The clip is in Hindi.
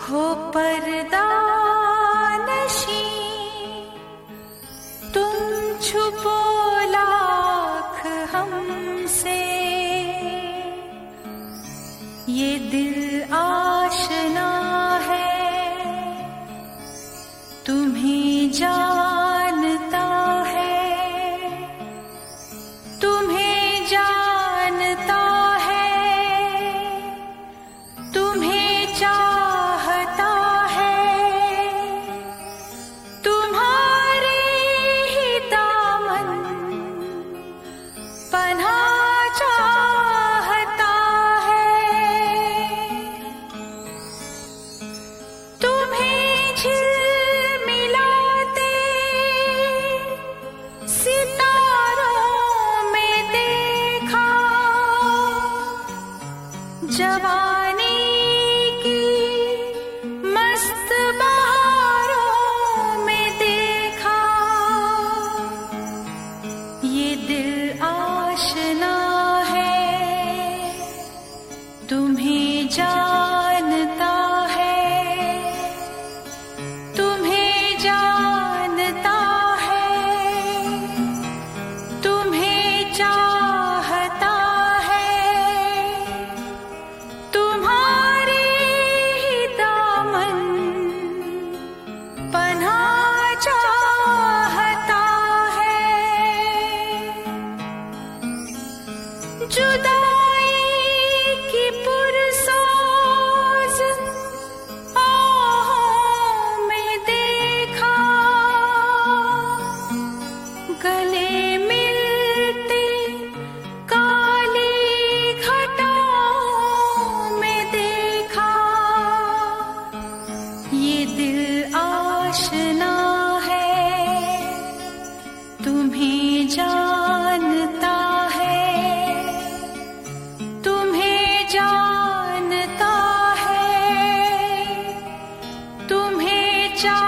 हो पर्दा नशी तुम छुपो लाख हमसे, ये दिल आशना है तुम्हें जानता है, तुम्हें जानता है, तुम्हें चाहता है, तुम्हारे ही दामन पनाह चाहता है, तुम्हें झिलमिलाते सितारों में देखा, जवानी की मस्त बहारों में देखा, ये दिल आशना है तुम्हें जानता है, तुम्हें जानता है, तुम्हें चाहता है, तुम्हारे ही दामन पनाह चाहता है, जुदाई की पुरसाज आहों में देखा, गले मिलते काली घटाओं में देखा, ये दिल आशना है तुम्हें जानता है, तुम्हें जानता है, तुम्हें